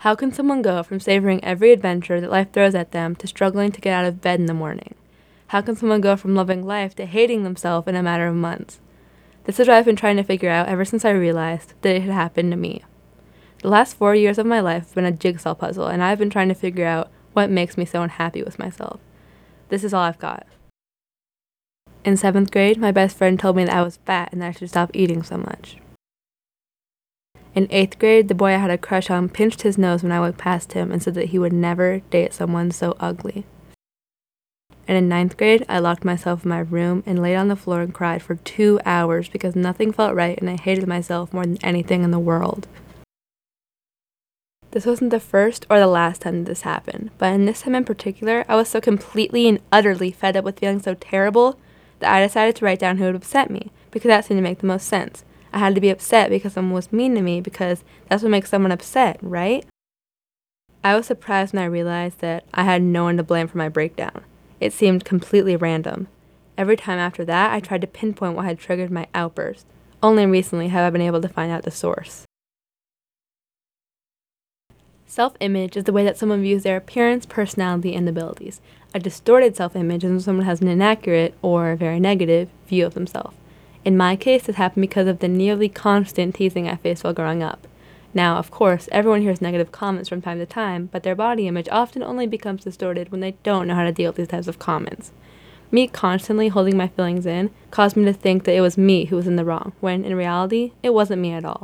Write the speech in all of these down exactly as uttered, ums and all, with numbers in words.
How can someone go from savoring every adventure that life throws at them to struggling to get out of bed in the morning? How can someone go from loving life to hating themselves in a matter of months? This is what I've been trying to figure out ever since I realized that it had happened to me. The last four years of my life have been a jigsaw puzzle, and I've been trying to figure out what makes me so unhappy with myself. This is all I've got. In seventh grade, my best friend told me that I was fat and that I should stop eating so much. In eighth grade, the boy I had a crush on pinched his nose when I went past him and said that he would never date someone so ugly. And in ninth grade, I locked myself in my room and laid on the floor and cried for two hours because nothing felt right and I hated myself more than anything in the world. This wasn't the first or the last time that this happened, but in this time in particular, I was so completely and utterly fed up with feeling so terrible that I decided to write down who would upset me, because that seemed to make the most sense. I had to be upset because someone was mean to me, because that's what makes someone upset, right? I was surprised when I realized that I had no one to blame for my breakdown. It seemed completely random. Every time after that, I tried to pinpoint what had triggered my outburst. Only recently have I been able to find out the source. Self-image is the way that someone views their appearance, personality, and abilities. A distorted self-image is when someone has an inaccurate, or very negative, view of themselves. In my case, this happened because of the nearly constant teasing I faced while growing up. Now, of course, everyone hears negative comments from time to time, but their body image often only becomes distorted when they don't know how to deal with these types of comments. Me constantly holding my feelings in caused me to think that it was me who was in the wrong, when in reality, it wasn't me at all.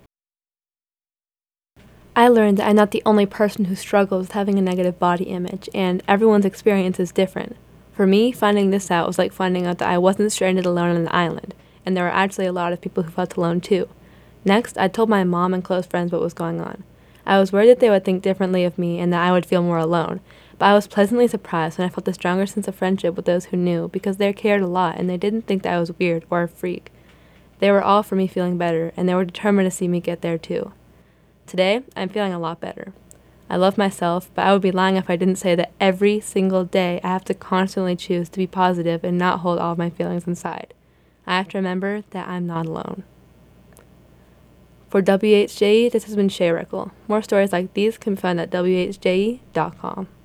I learned that I'm not the only person who struggles with having a negative body image, and everyone's experience is different. For me, finding this out was like finding out that I wasn't stranded alone on an island, and there were actually a lot of people who felt alone too. Next, I told my mom and close friends what was going on. I was worried that they would think differently of me and that I would feel more alone, but I was pleasantly surprised when I felt a stronger sense of friendship with those who knew, because they cared a lot and they didn't think that I was weird or a freak. They were all for me feeling better, and they were determined to see me get there too. Today, I'm feeling a lot better. I love myself, but I would be lying if I didn't say that every single day I have to constantly choose to be positive and not hold all of my feelings inside. I have to remember that I'm not alone. For W H J E, this has been Shay Rickle. More stories like these can be found at W H J E dot com.